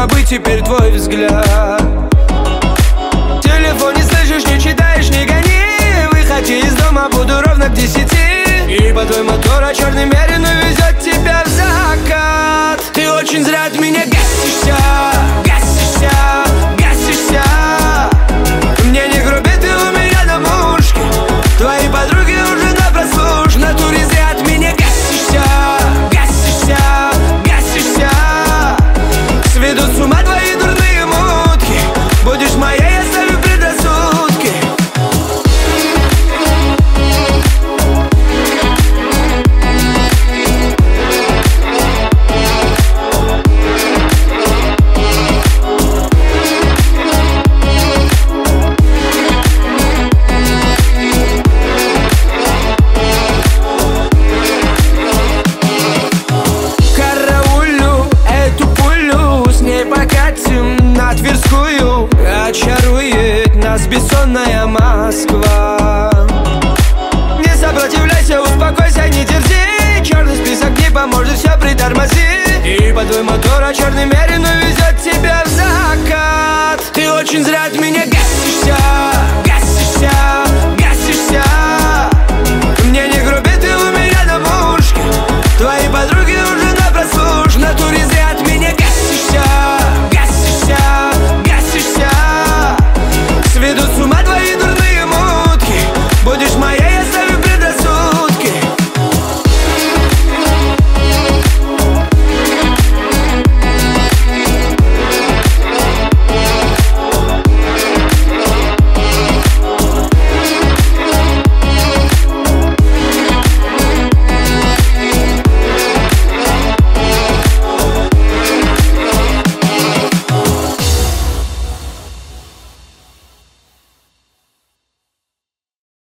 забыть теперь твой взгляд. Телефон не слышишь, не читаешь, не гони. Выходи из дома, буду ровно к 10. Ибо твой мотор черный мерин увезет тебя в закат. Ты очень зря от меня